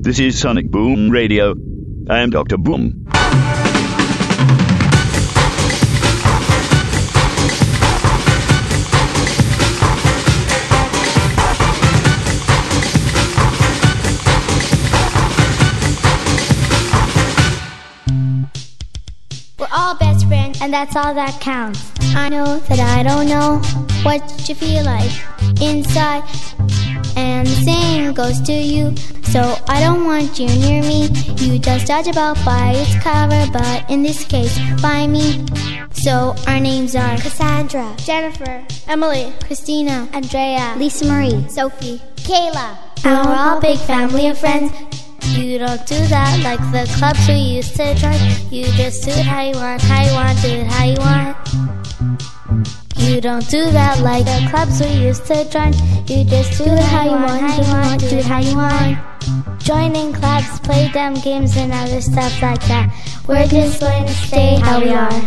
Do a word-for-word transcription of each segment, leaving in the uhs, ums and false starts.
This is Sonic Boom Radio. I am Doctor Boom. We're all best friends, and that's all that counts. I know that I don't know what you feel like inside, and the same goes to you. So I don't want you near me. You just judge a book by its cover, but in this case, by me. So our names are Cassandra, Jennifer, Emily, Christina, Andrea, Lisa Marie, Sophie, Kayla. And we're all a big family of friends. You don't do that like the clubs we used to join. You just do it how you want, how you want, do it how you want. You don't do that like the clubs we used to join. You just do it how you want, how you want, do it how you want. Join in clubs, play dumb games and other stuff like that. We're just going to stay how we are.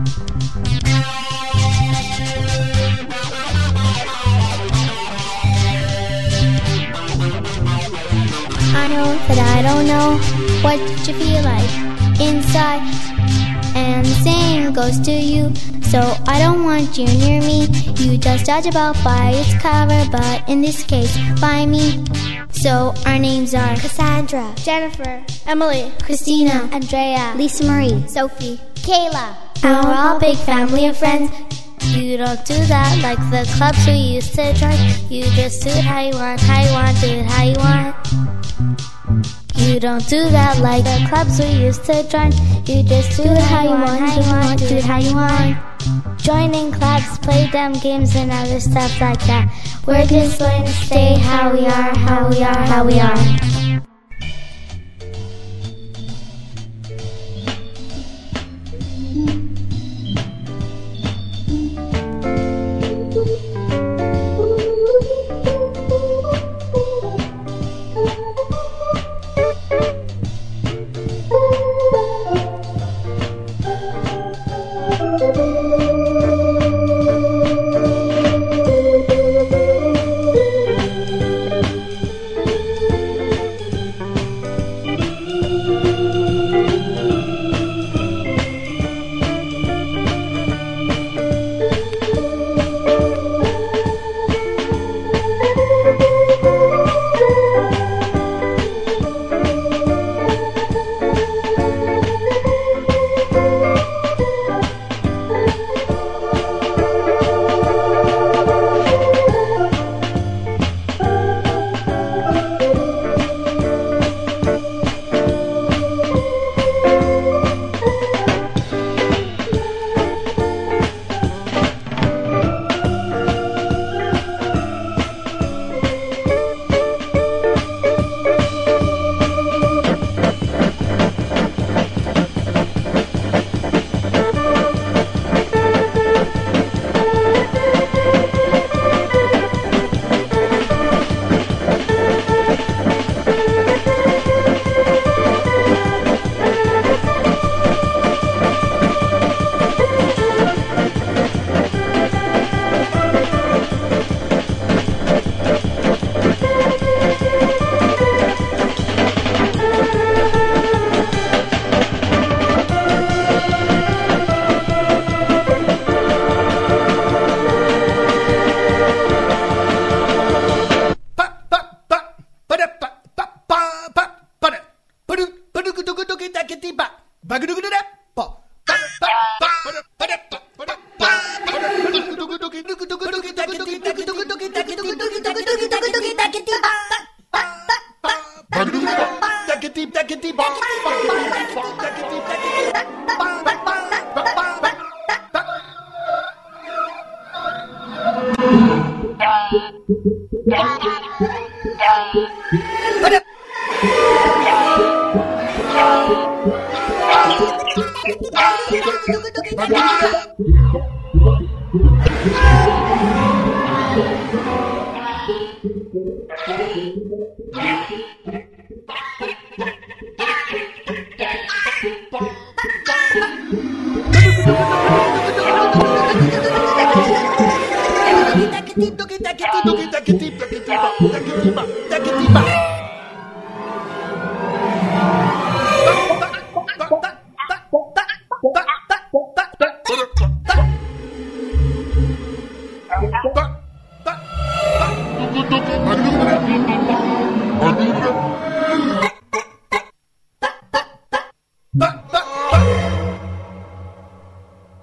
I know that I don't know what you feel like inside, and the same goes to you. So I don't want you near me. You just judge a book by its cover, but in this case, by me. So our names are Cassandra, Jennifer, Emily, Christina, Andrea, Lisa Marie, Sophie, Kayla. And we're all a big family of friends. You don't do that like the clubs we used to join. You just do it how you want, how you want, do it how you want. You don't do that like the clubs we used to join. You just do it how you want, how you want, do it how you want. Join in clubs, play dumb games and other stuff like that. We're just going to stay how we are, how we are, how we are.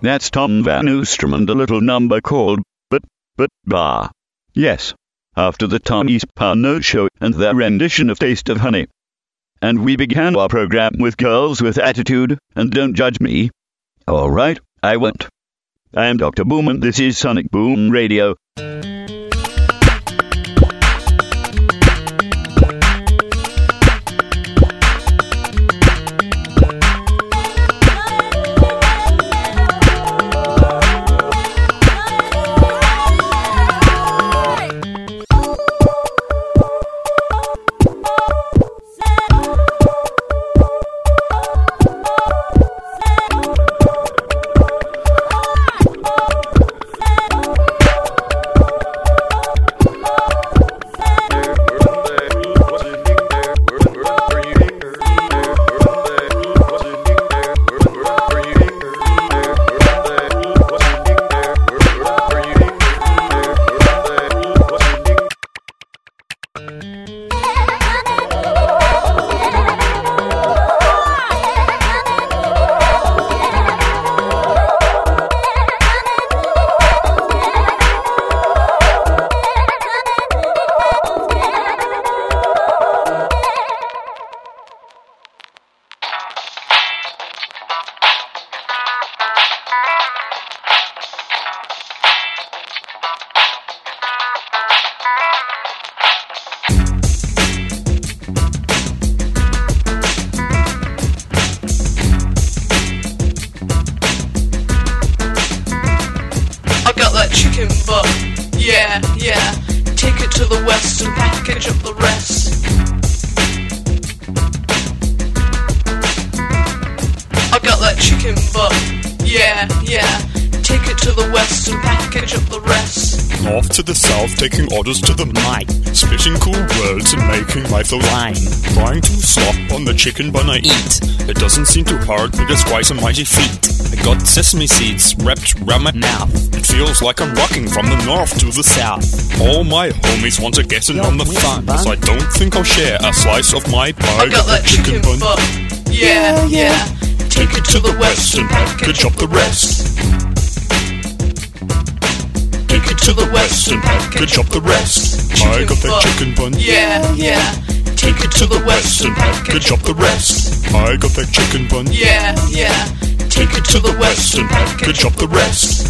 That's Tom Van Oostrom and a little number called But, But, Bah. Yes, after the Tommy Spano show and their rendition of Taste of Honey. And we began our program with Girls with Attitude and Don't Judge Me. All right, I won't. I am Doctor Boom and this is Sonic Boom Radio. Taking orders to the mic, spitting cool words and making life a rhyme. Trying to slop on the chicken bun I eat. It doesn't seem too hard, but it's quite a mighty feat. I got sesame seeds wrapped round my mouth. It feels like I'm rocking from the north to the south. All my homies want to get in on the fun, so I don't think I'll share a slice of my pie. I got that chicken bun. bun. Yeah, yeah. Take it to the west and package up the rest. Take it to the west and package up the rest. I got that chicken bun. Yeah, yeah. Take it to the west and package up the rest. I got that chicken bun. Yeah, yeah. Take it to the west and package up the rest.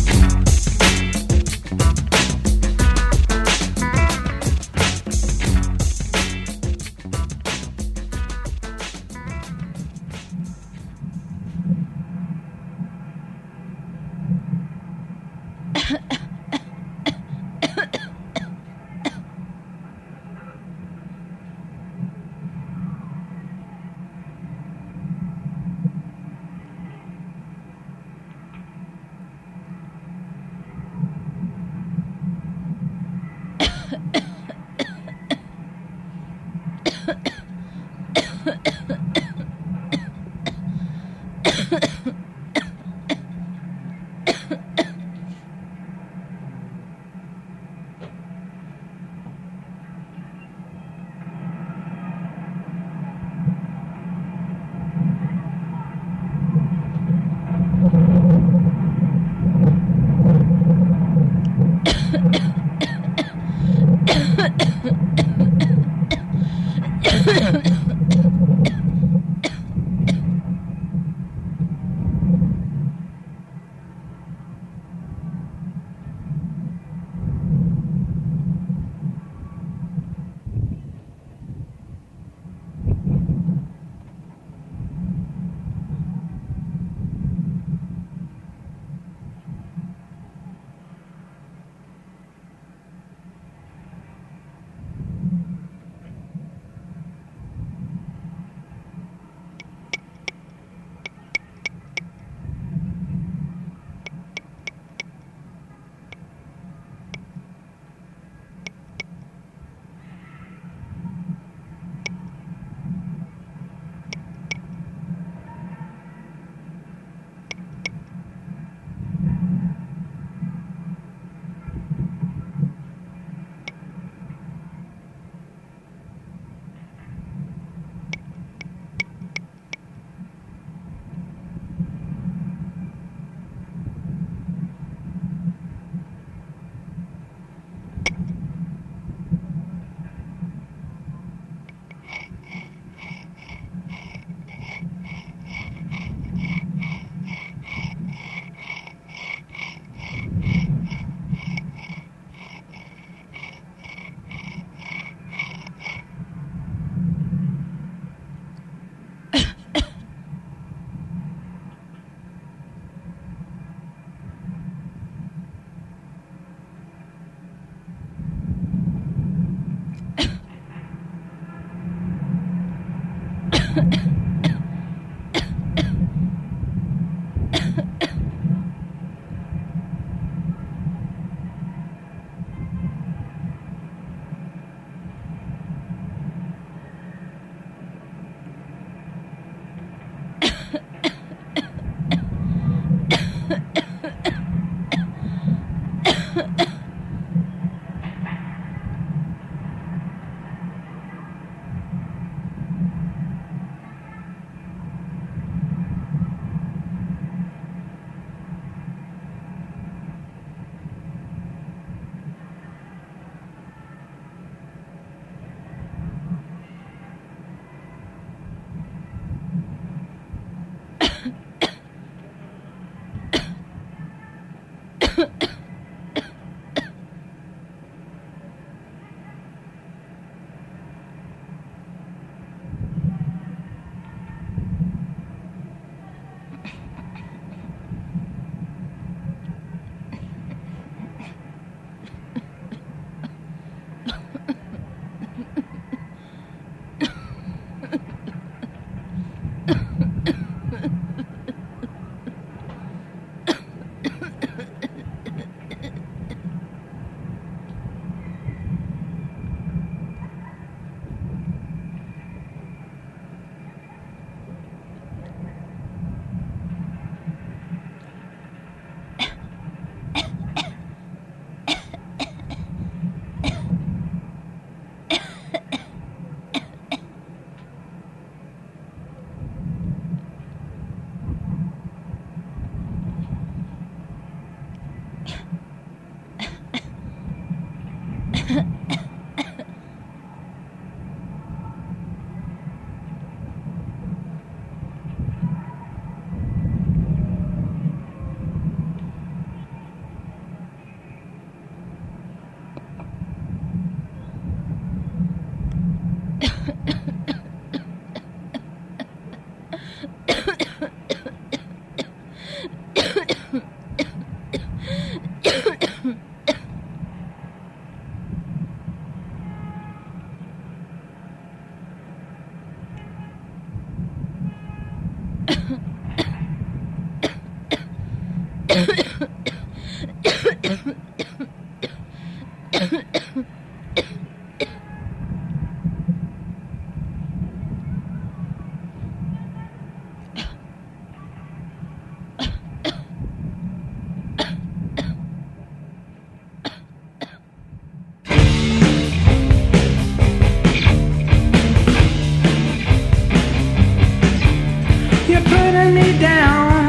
You're putting me down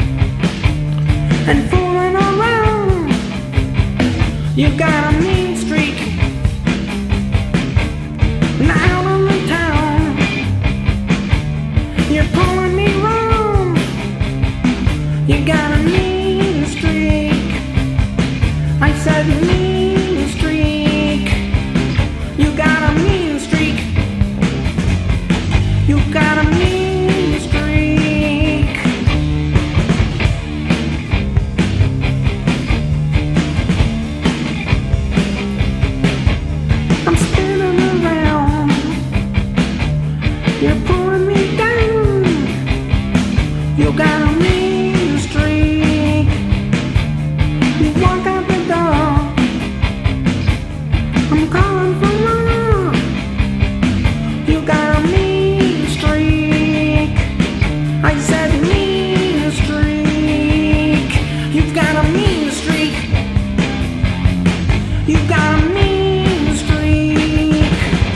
and fooling around. You got a mean streak now in the town. You're pulling me round. You got a mean streak. I said mean streak. You got a mean streak. You got a mean streak. I'm spinning around. You're pulling me down. You got a mean streak. You walk out the door. I'm calling for more. You got a mean streak. I said mean streak. You've got a mean streak. You've got a mean streak.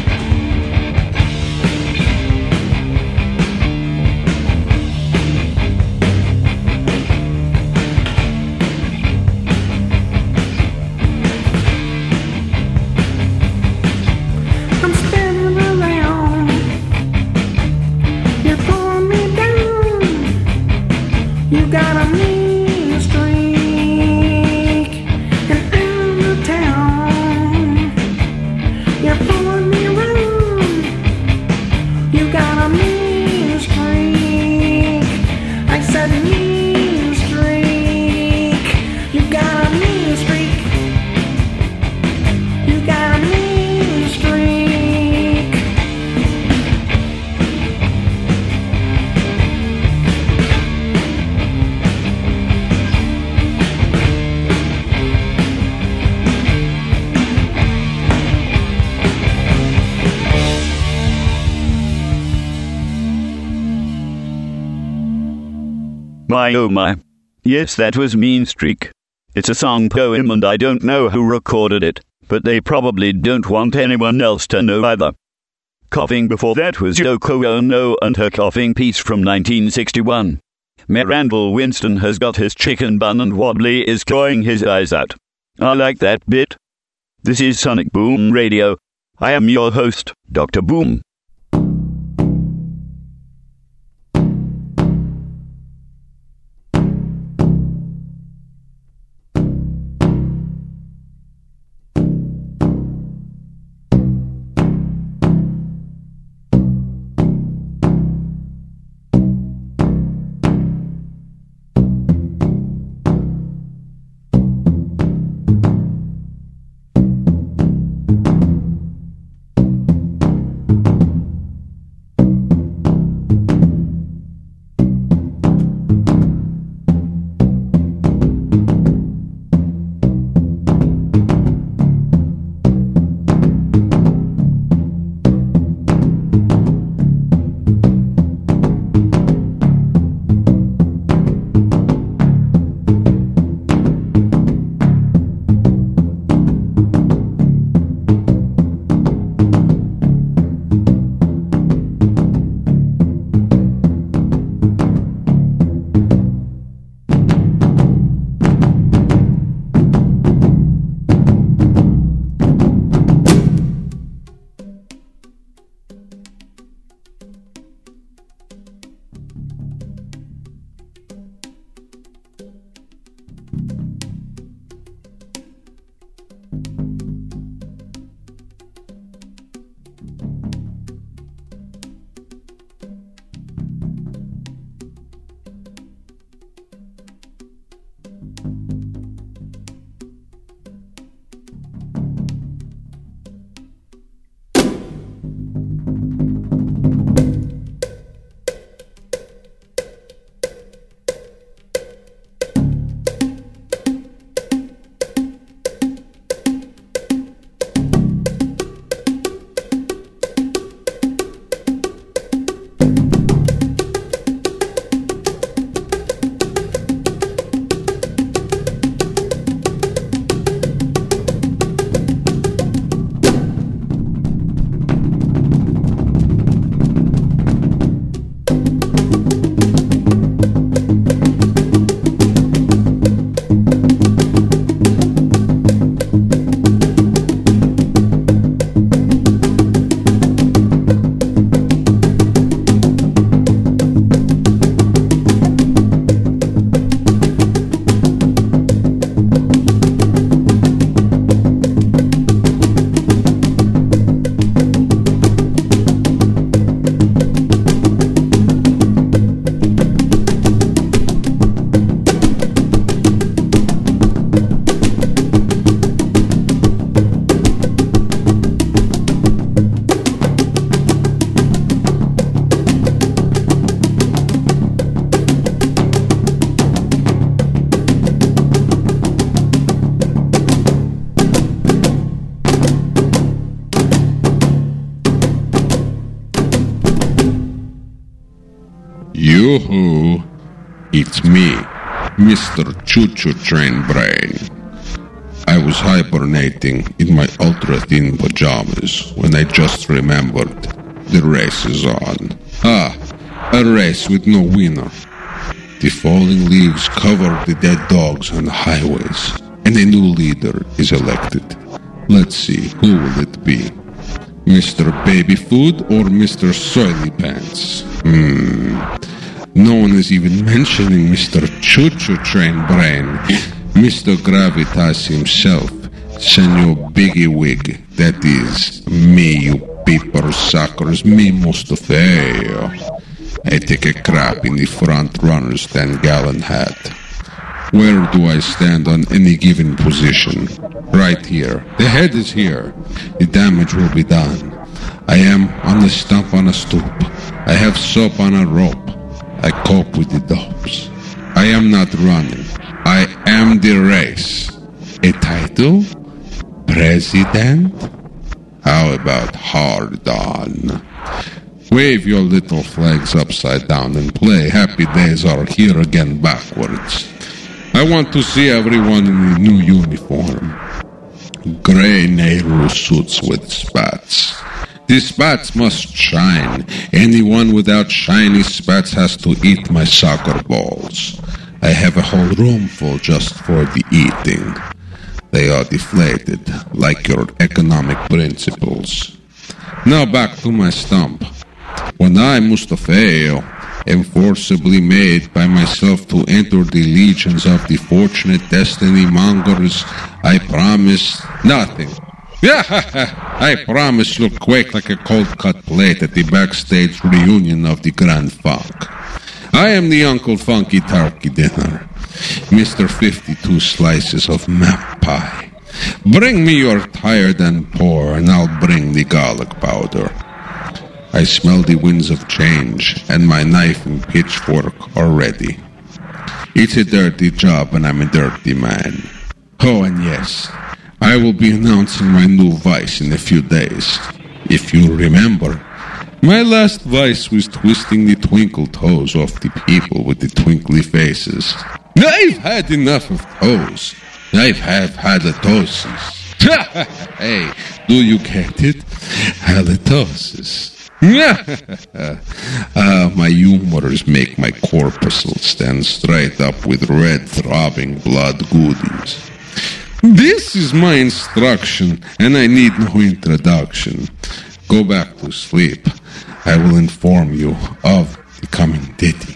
I'm spinning around. You're pulling me down. You got a mean streak. And out of town. You're pulling me around. You got a mean streak. I said mean streak. You got a mean streak. You got a mean streak. My oh my. Yes, that was Mean Streak. It's a song poem and I don't know who recorded it, but they probably don't want anyone else to know either. Coughing before that was Yoko Ono and her coughing piece from nineteen sixty-one. Mirandel Winston has got his chicken bun and Wobbly is crying his eyes out. I like that bit. This is Sonic Boom Radio. I am your host, Doctor Boom. Thank you. Yoo-hoo! It's me, Mister Choo-Choo Train Brain. I was hibernating in my ultra-thin pajamas when I just remembered the race is on. Ah, a race with no winner. The falling leaves cover the dead dogs on the highways, and a new leader is elected. Let's see, who will it be? Mister Baby Food or Mister Soily Pants? Hmm. No one is even mentioning Mister Choo-Choo Train Brain. Mister Gravitas himself, Senor Biggie Wig. That is, me, you paper suckers, me Mustafeo. I take a crap in the front runner's ten-gallon hat. Where do I stand on any given position? Right here. The head is here. The damage will be done. I am on the stump on a stoop. I have soap on a rope. I cope with the dopes. I am not running. I am the race. A title? President? How about hard on? Wave your little flags upside down and play Happy Days Are Here Again backwards. I want to see everyone in the new uniform. Grey Nehru suits with spats. The spats must shine. Anyone without shiny spats has to eat my soccer balls. I have a whole room full just for the eating. They are deflated, like your economic principles. Now back to my stump. When I, Mustafeo, am forcibly made by myself to enter the legions of the fortunate destiny mongers, I promise nothing. Yeah, I promise you'll quake like a cold-cut plate at the backstage reunion of the Grand Funk. I am the Uncle Funky Turkey Dinner, Mister fifty-two slices of map pie. Bring me your tired and poor, and I'll bring the garlic powder. I smell the winds of change, and my knife and pitchfork are ready. It's a dirty job, and I'm a dirty man. Oh, and yes, I will be announcing my new vice in a few days. If you remember, my last vice was twisting the twinkle toes off the people with the twinkly faces. I've had enough of toes. I've have halitosis. Hey, do you get it? Halitosis. uh, my humors make my corpuscle stand straight up with red throbbing blood goodies. This is my instruction, and I need no introduction. Go back to sleep. I will inform you of the coming ditty.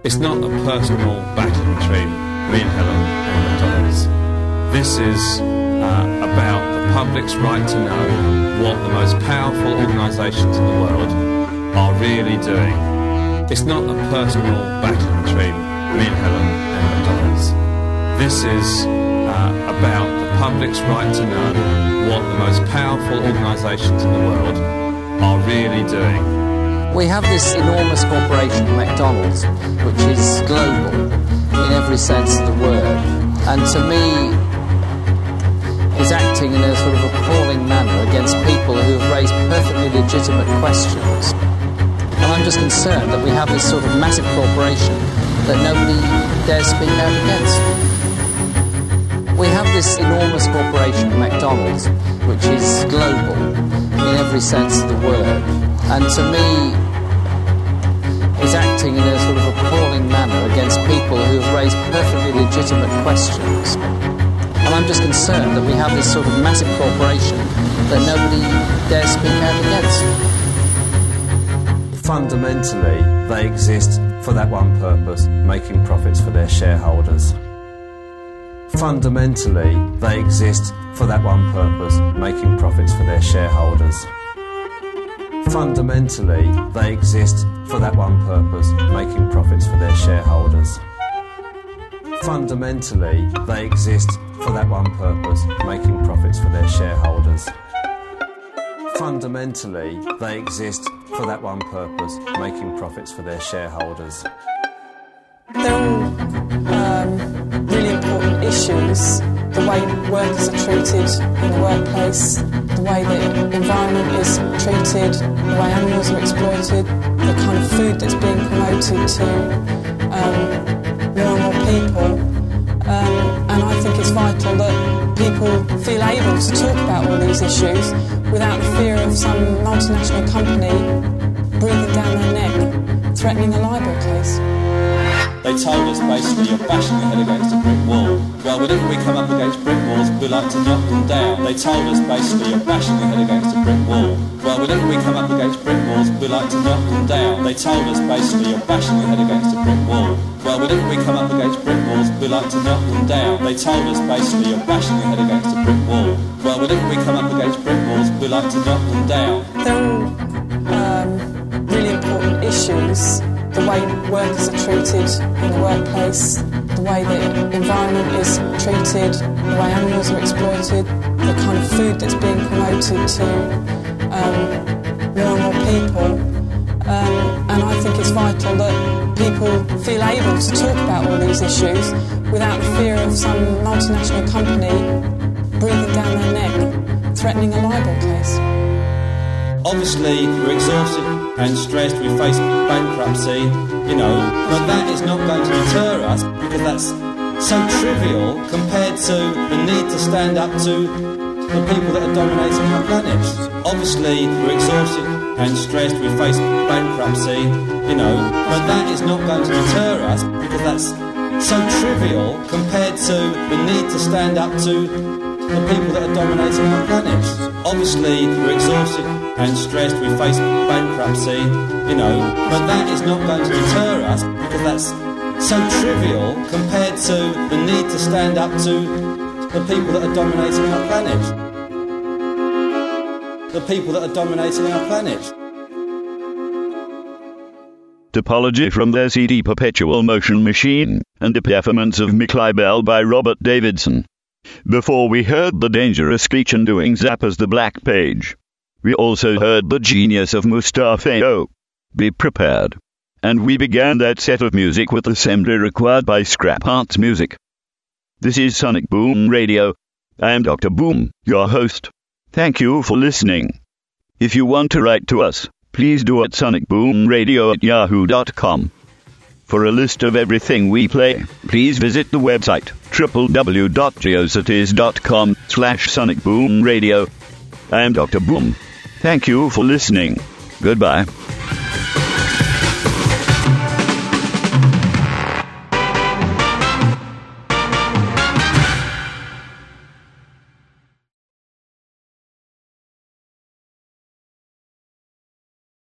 It's not a personal battle between me and Helen and McDonald's. This is uh, about the public's right to know what the most powerful organisations in the world are really doing. It's not a personal battle between me and Helen and McDonald's. This is uh, about the public's right to know what the most powerful organisations in the world are really doing. We have this enormous corporation, McDonald's, which is global in every sense of the word, and to me is acting in a sort of appalling manner against people who have raised perfectly legitimate questions. And I'm just concerned that we have this sort of massive corporation that nobody dares speak out against. We have this enormous corporation, McDonald's, which is global in every sense of the word, and to me is acting in a sort of appalling manner against people who have raised perfectly legitimate questions. And I'm just concerned that we have this sort of massive corporation that nobody dares speak out against. Fundamentally, they exist for that one purpose, making profits for their shareholders. Fundamentally, they exist for that one purpose, making profits for their shareholders. Fundamentally, they exist for that one purpose, making profits for their shareholders. Fundamentally, they exist for that one purpose, making profits for their shareholders. Fundamentally, they exist for that one purpose, making profits for their shareholders. They're all um, really important issues. The way workers are treated in the workplace, the way the environment is treated, the way animals are exploited, the kind of food that's being promoted to um, more and more people. Um, and I think it's vital that people feel able to talk about all these issues without the fear of some multinational company breathing down their neck, threatening a libel case. They told us basically you're bashing your head against a brick wall. Well, whenever we come up against brick walls, we like to knock them down. They told us basically you're bashing your head against a brick wall. Well, whenever we come up against brick walls, we like to knock them down. They told us basically you're bashing your head against a brick wall. Well, whenever we come up against brick walls, we like to knock them down. They told us basically you're bashing your head against a brick wall. Well, whenever we come up against brick walls, we like to knock them down. They're all um, really important issues. The way workers are treated in the workplace, the way the environment is treated, the way animals are exploited, the kind of food that's being promoted to um, more and more people. Um, and I think it's vital that people feel able to talk about all these issues without the fear of some multinational company breathing down their neck, threatening a libel case. Obviously, we're exhausted and stressed, we face bankruptcy, you know, but that is not going to deter us because that's so trivial compared to the need to stand up to the people that are dominating our planet. Obviously, we're exhausted and stressed, we face bankruptcy, you know, but that is not going to deter us because that's so trivial compared to the need to stand up to the people that are dominating our planet. Obviously, we're exhausted and stressed, we face bankruptcy, you know, but that is not going to deter us because that's so trivial compared to the need to stand up to the people that are dominating our planet. The people that are dominating our planet. Topology from their C D Perpetual Motion Machine, and the performance of Mickey Bell by Robert Davidson. Before we heard the dangerous Screech and Doing Zappers the Black Page. We also heard the genius of Mustafao. Be prepared. And we began that set of music with assembly required by Scrap Arts Music. This is Sonic Boom Radio. I am Doctor Boom, your host. Thank you for listening. If you want to write to us, please do at sonicboomradio at yahoo dot com. For a list of everything we play, please visit the website w w w dot geocities dot com slash sonicboomradio. I am Doctor Boom. Thank you for listening. Goodbye.